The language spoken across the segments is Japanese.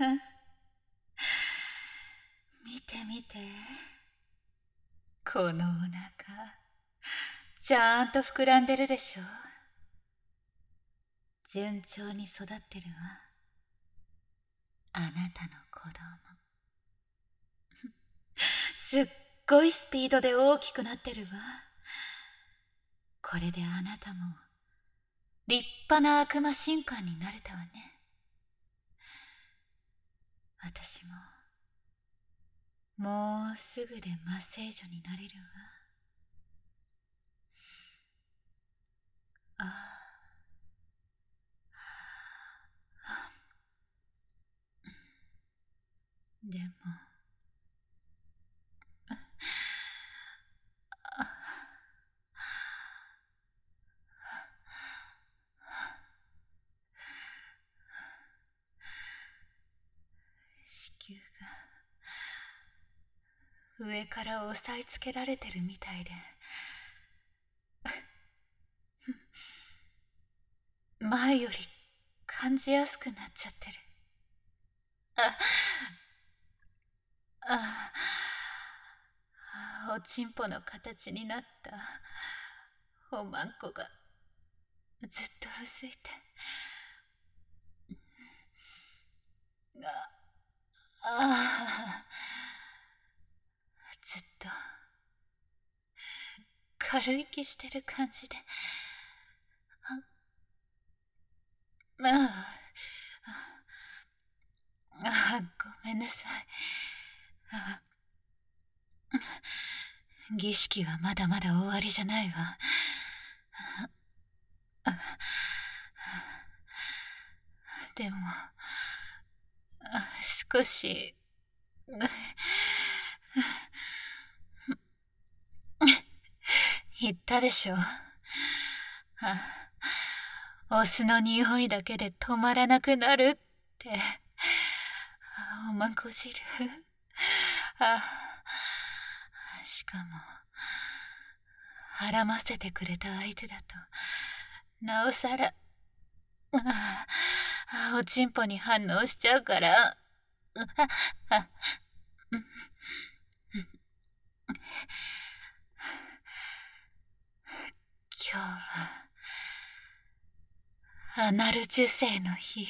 見て見て。このお腹、ちゃんと膨らんでるでしょ。順調に育ってるわ。あなたの子供。すっごいスピードで大きくなってるわ。これであなたも立派な悪魔神官になれたわね。私ももうすぐで魔聖女になれるわ。ああ、でも子宮が上から押さえつけられてるみたいで、前より感じやすくなっちゃってる。ああ、おちんぽの形になったおまんこがずっとうずいて、ああ、ずっと軽い気してる感じで、ああ、ごめんなさい。儀式はまだまだ終わりじゃないわ。でも少し言ったでしょ。オスの匂いだけで止まらなくなるって。おまんこ汁。しかもはらませてくれた相手だとなおさらおちんぽに反応しちゃうから。今日はアナル受精の日。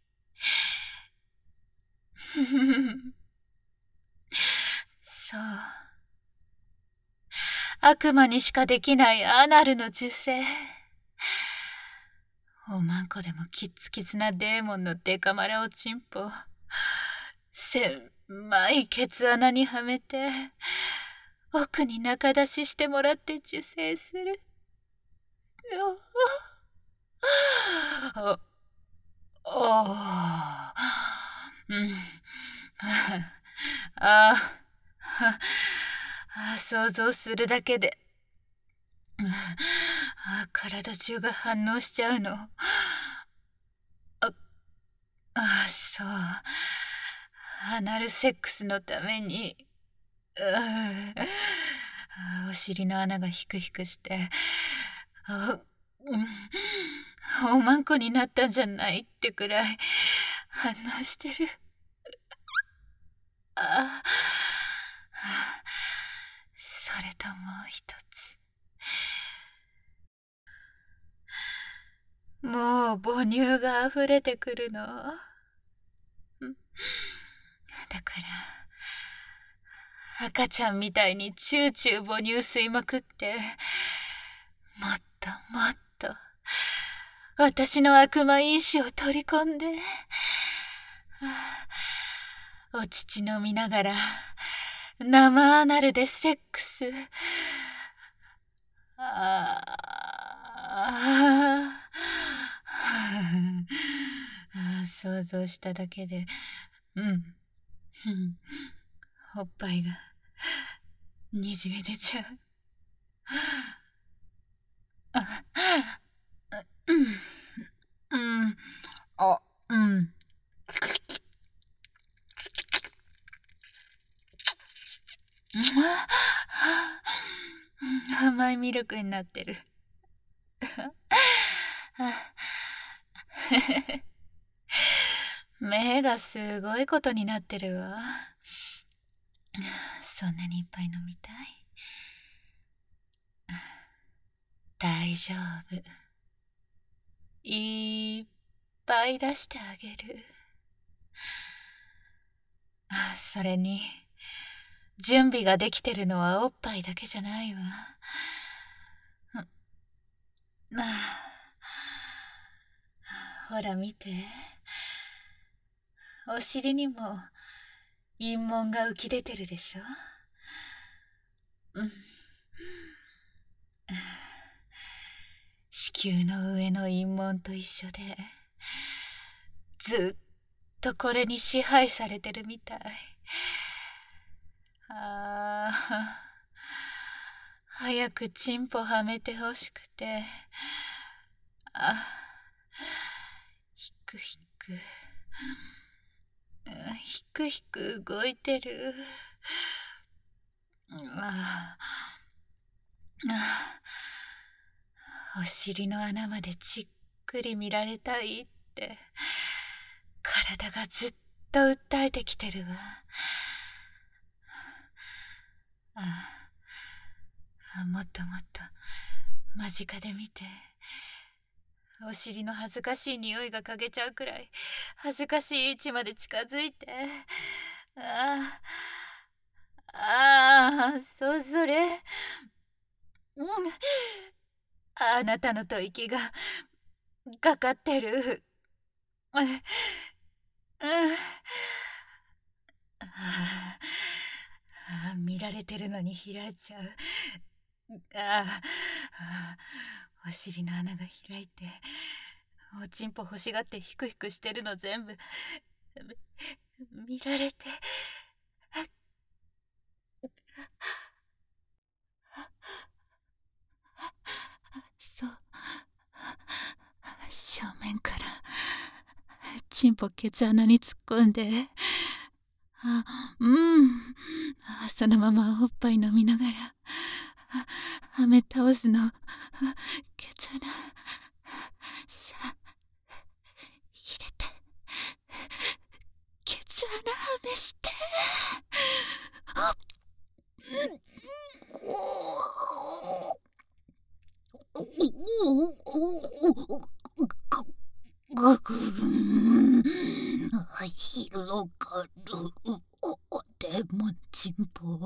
そう、悪魔にしかできないアナルの受精。おまんこでもキッツキツなデーモンのデカマラおちんぽ狭いケツ穴にはめて奥に中出ししてもらって受精する。想像するだけで体中が反応しちゃうの。そう。アナルセックスのためにお尻の穴がヒクヒクしておまんこになったんじゃないってくらい反応してる。それともう一つ。もう母乳が溢れてくるの。だから赤ちゃんみたいにチューチュー母乳吸いまくって、もっともっと私の悪魔因子を取り込んで、お乳飲みながら生アナルでセックス。想像しただけでおっぱいがにじみ出ちゃう。甘いミルクになってる。 目がすごいことになってるわ。そんなにいっぱい飲みたい？大丈夫。いっぱい出してあげる。それに、準備ができてるのはおっぱいだけじゃないわ。ほら見て。お尻にも陰紋が浮き出てるでしょ。子宮の上の陰紋と一緒で、ずっとこれに支配されてるみたい。早くチンポはめてほしくて。ひくひく。ひくひく動いてる。お尻の穴までじっくり見られたいって体がずっと訴えてきてるわ。もっともっと間近で見て。お尻の恥ずかしい匂いが嗅げちゃうくらい恥ずかしい位置まで近づいて。それ。あなたの吐息がかかってる。見られてるのに開いちゃう。お尻の穴が開いておちんぽ欲しがってヒクヒクしてるの全部見られて。そう、正面からチンポケツ穴に突っ込んで、そのままおっぱい飲みながらはめ倒すの。ケツ穴さ入れて、ケツ穴はめして。広がるでもチンポ。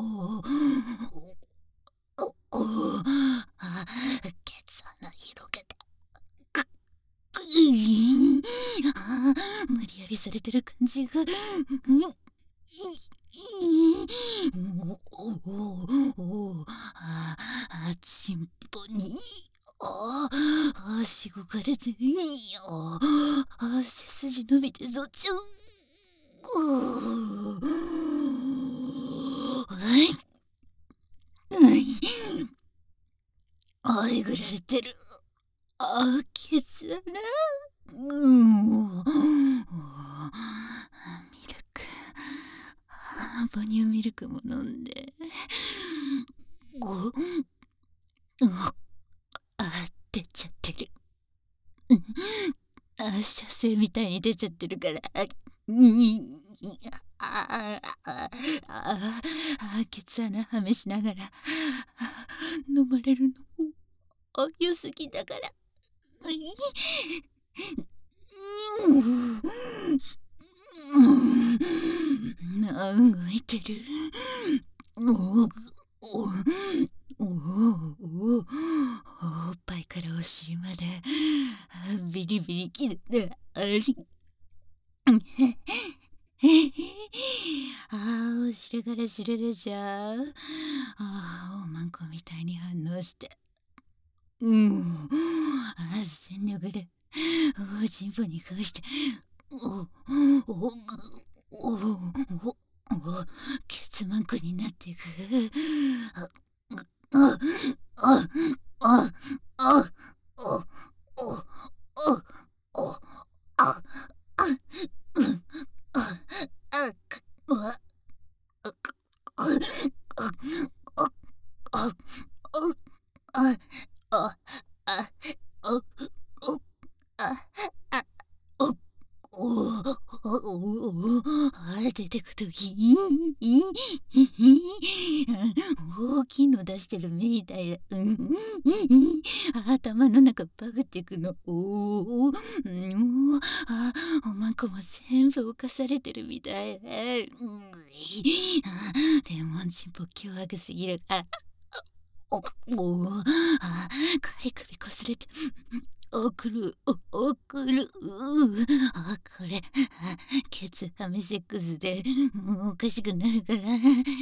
ケツ穴広げて。無理やりされてる感じが。チンポにしごかれて背筋伸びてそっちゃう。えぐられてる。ケツ穴。ミルク。母乳ミルクも飲んで。出ちゃってる。射精みたいに出ちゃってるから。ケツ穴はめしながら飲まれるの良すぎだから。動いてる。おっぱいからお尻までビリビリきる。お尻から汁出ちゃう。おまんこみたいに反応して。全力でおちんぽにかして。ケツマンコになっていく。 出てくとき、大きいの出してるみたいだ。頭の中バグっていくの。おまんこも全部犯されてるみたい。レモンチンポ凶悪すぎるから。仮首こすれて。送る。これ、ケツハメセックスで、おかしくなるから。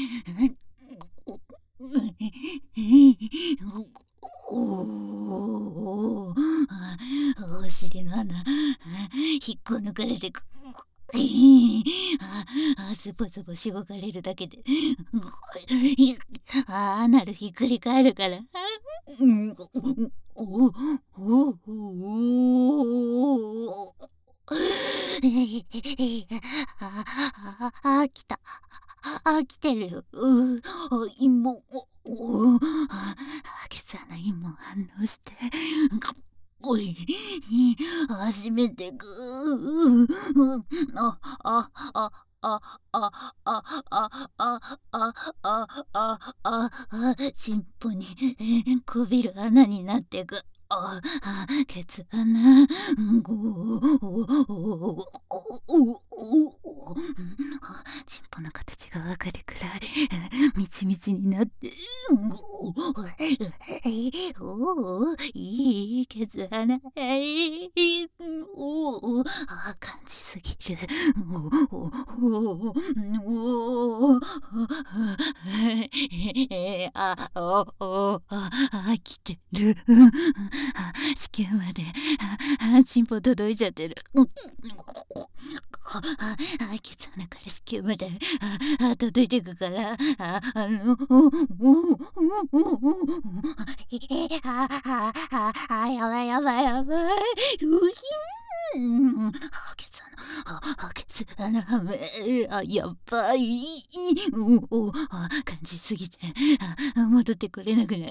お尻の穴、引っこ抜かれてく。ズボズボしごかれるだけで、アナルひっくり返るから。来た。来てるよ。芋。ケツ穴芋反応して。初めて尻尾にこびる穴になってく。ケツ穴。チンポの形がわかるくらいみちみちになって。いいケツ穴。感じすぎる。来てる。子宮までチンポ届いちゃってる。ケツ穴から子宮まで届いてくから、やばい。ケツ穴やばい。感じすぎて戻ってこれなくなる。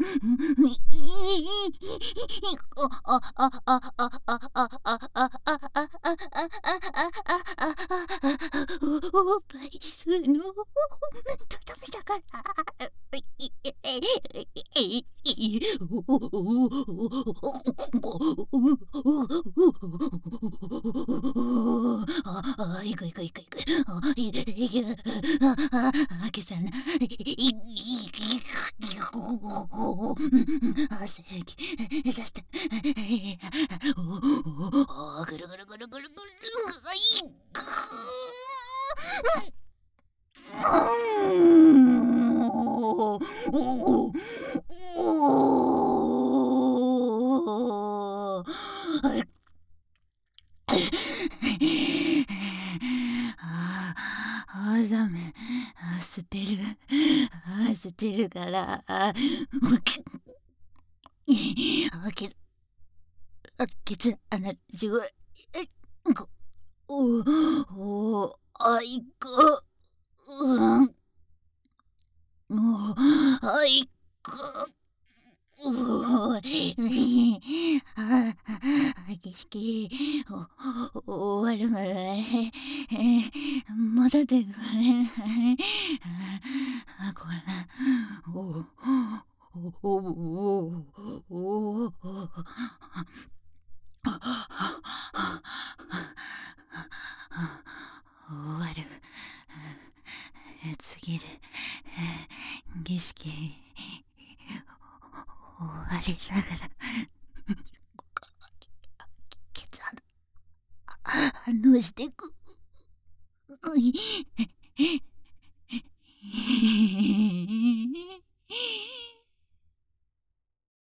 倍数のとどめだから。いく。けさな。正義出した。ぐる。ダメ。捨てるから。ケツ穴すごい。あいこ。あいこ。儀式終わるまで戻ってくれない。これ終わる。次で儀式終わりながらケツ反応してく。